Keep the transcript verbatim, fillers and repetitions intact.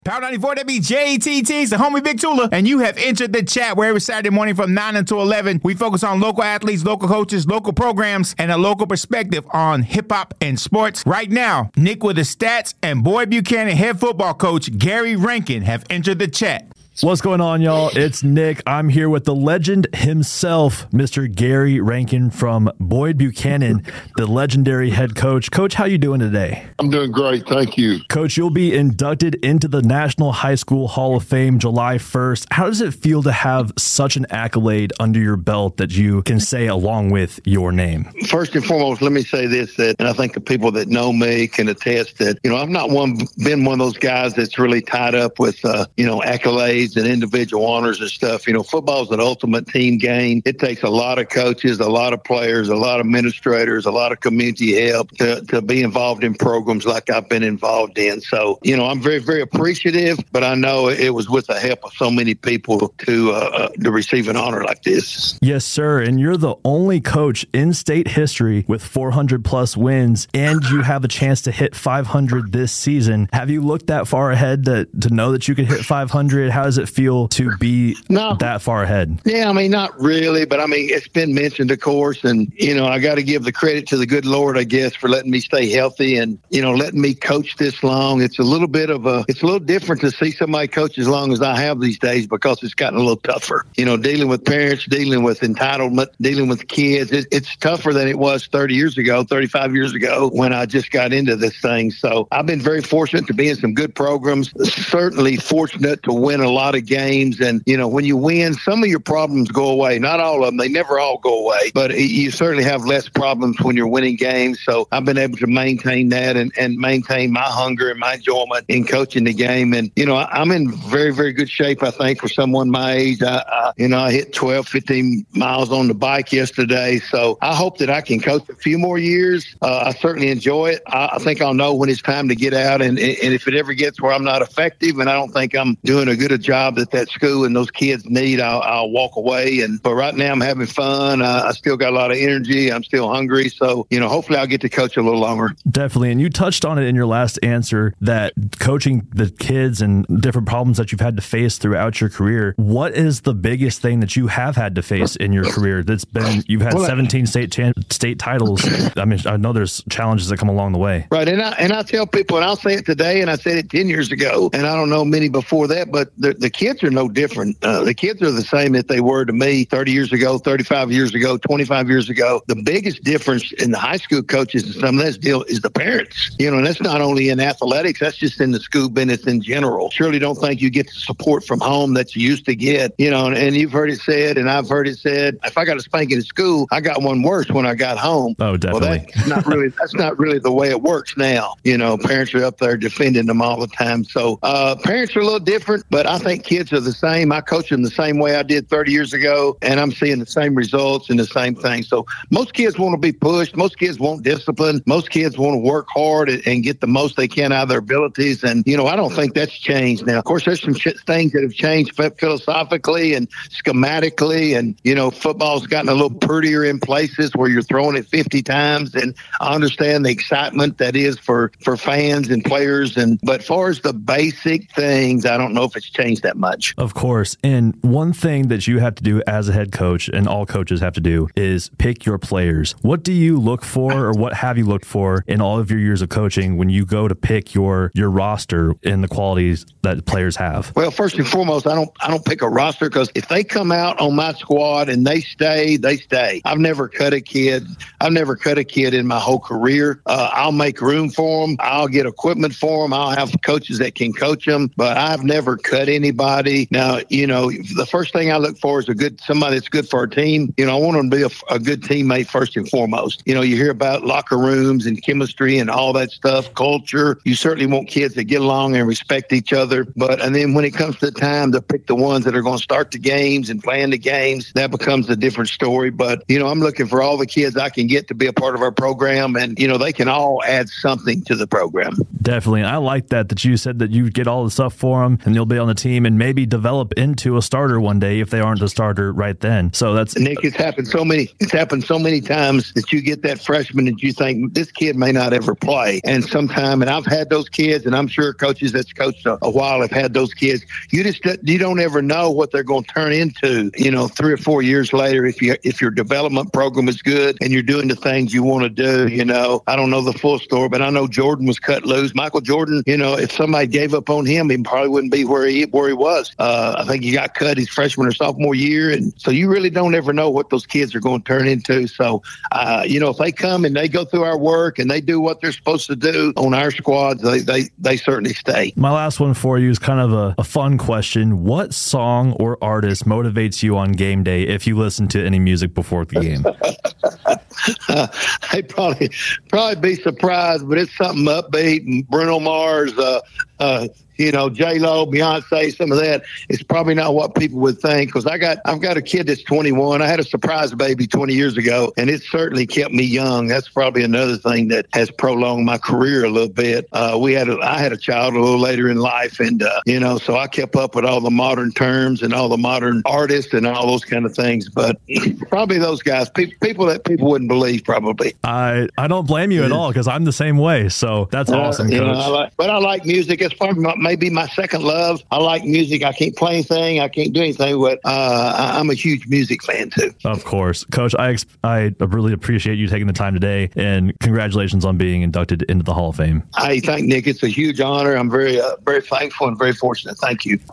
Power ninety-four, that be J T T, it's the homie Big Tula, and you have entered the chat where every Saturday morning from nine until eleven, we focus on local athletes, local coaches, local programs, and a local perspective on hip-hop and sports. Right now, Nick with the stats and Boyd Buchanan head football coach Gary Rankin have entered the chat. What's going on, y'all? It's Nick. I'm here with the legend himself, Mister Gary Rankin from Boyd Buchanan, the legendary head coach. Coach, how you doing today? I'm doing great. Thank you. Coach, you'll be inducted into the National High School Hall of Fame July first. How does it feel to have such an accolade under your belt that you can say along with your name? First and foremost, let me say this, that, and I think the people that know me can attest that, you know, I've not one been one of those guys that's really tied up with, uh, you know, accolades and individual honors and stuff. You know, football is an ultimate team game. It takes a lot of coaches, a lot of players, a lot of administrators, a lot of community help to, to be involved in programs like I've been involved in. So, you know, I'm very, very appreciative, but I know it was with the help of so many people to, uh, to receive an honor like this. Yes, sir. And you're the only coach in state history with four hundred plus wins, and you have a chance to hit five hundred this season. Have you looked that far ahead to, to know that you could hit five hundred? How does it feel to be no. that far ahead? Yeah, I mean, not really, but I mean, it's been mentioned, of course, and, you know, I got to give the credit to the good Lord, I guess, for letting me stay healthy and, you know, letting me coach this long. It's a little bit of a, it's a little different to see somebody coach as long as I have these days because it's gotten a little tougher. You know, dealing with parents, dealing with entitlement, dealing with kids, it, it's tougher than it was thirty years ago, thirty-five years ago when I just got into this thing. So I've been very fortunate to be in some good programs, certainly fortunate to win a lot of games. And, you know, when you win, some of your problems go away. Not all of them. They never all go away. But you certainly have less problems when you're winning games. So I've been able to maintain that and, and maintain my hunger and my enjoyment in coaching the game. And, you know, I'm in very, very good shape, I think, for someone my age. I, I, you know, I hit twelve, fifteen miles on the bike yesterday. So I hope that I can coach a few more years. Uh, I certainly enjoy it. I, I think I'll know when it's time to get out. And, and if it ever gets where I'm not effective and I don't think I'm doing a good a job that that school and those kids need, I'll, I'll walk away. And but right now I'm having fun. Uh, I still got a lot of energy. I'm still hungry. So, you know, hopefully I'll get to coach a little longer. Definitely. And you touched on it in your last answer that coaching the kids and different problems that you've had to face throughout your career. What is the biggest thing that you have had to face in your career? That's been, you've had well, seventeen state cha- state titles. I mean, I know there's challenges that come along the way. Right. And I, and I tell people, and I'll say it today, and I said it ten years ago, and I don't know many before that, but the, the kids are no different. Uh, the kids are the same that they were to me thirty years ago, thirty-five years ago, twenty-five years ago. The biggest difference in the high school coaches and some of this deal is the parents. You know, and that's not only in athletics, that's just in the school business in general. Surely don't think you get the support from home that you used to get, you know, and, and you've heard it said, and I've heard it said, if I got a spanking in school, I got one worse when I got home. Oh, definitely. Well, that's not really, that's not really the way it works now. You know, parents are up there defending them all the time. So uh, parents are a little different, but I think kids are the same. I coach them the same way I did thirty years ago, and I'm seeing the same results and the same thing. So most kids want to be pushed. Most kids want discipline. Most kids want to work hard and, and get the most they can out of their abilities. And, you know, I don't think that's changed now. Of course, there's some sh- things that have changed philosophically and schematically. And, you know, football's gotten a little prettier in places where you're throwing it fifty times. And I understand the excitement that is for, for fans and players. And but as far as the basic things, I don't know if it's changed that much. Of course. And one thing that you have to do as a head coach, and all coaches have to do, is pick your players. What do you look for, or what have you looked for in all of your years of coaching when you go to pick your your roster and the qualities that players have? Well, first and foremost, I don't I don't pick a roster because if they come out on my squad and they stay, they stay. I've never cut a kid. I've never cut a kid in my whole career. Uh, I'll make room for them. I'll get equipment for them. I'll have coaches that can coach them, but I've never cut anybody. Now, you know, the first thing I look for is a good somebody that's good for our team. You know, I want them to be a, a good teammate first and foremost. You know, you hear about locker rooms and chemistry and all that stuff, culture. You certainly want kids that get along and respect each other. But and then when it comes to the time to pick the ones that are going to start the games and plan the games, that becomes a different story. But, you know, I'm looking for all the kids I can get to be a part of our program, and, you know, they can all add something to the program. Definitely. I like that, that you said that you get all the stuff for them and you'll be on the team team and maybe develop into a starter one day if they aren't a starter right then. So that's Nick. It's happened so many. It's happened so many times that you get that freshman and you think this kid may not ever play. And sometime, and I've had those kids, and I'm sure coaches that's coached a, a while have had those kids. You just you don't ever know what they're going to turn into. You know, three or four years later, if you if your development program is good and you're doing the things you want to do. You know, I don't know the full story, but I know Jordan was cut loose. Michael Jordan, you know, if somebody gave up on him, he probably wouldn't be where he where he was. Uh, I think he got cut his freshman or sophomore year, and so you really don't ever know what those kids are going to turn into. So, uh, you know, if they come and they go through our work and they do what they're supposed to do on our squads, they they, they certainly stay. My last one for you is kind of a, a fun question. What song or artist motivates you on game day if you listen to any music before the game? uh, they probably probably be surprised, but it's something upbeat. Bruno Mars, uh, uh, you know, J-Lo, Beyonce, some of that. It's probably not what people would think, because I got I've got a kid that's twenty-one. I had a surprise baby twenty years ago, and it certainly kept me young. That's probably another thing that has prolonged my career a little bit. Uh, we had a, I had a child a little later in life, and uh, you know, so I kept up with all the modern terms and all the modern artists and all those kind of things. But probably those guys, pe- people that people wouldn't believe, probably. I I don't blame you at all, because I'm the same way. So that's uh, awesome, Coach. You know, I like, but I like music. It's probably my, maybe my second love. I like music. I can't play anything. I can't do anything, but uh, I, I'm a huge music fan too. Of course, Coach. I ex- I really appreciate you taking the time today, and congratulations on being inducted into the Hall of Fame. I thank Nick. It's a huge honor. I'm very uh, very thankful and very fortunate. Thank you.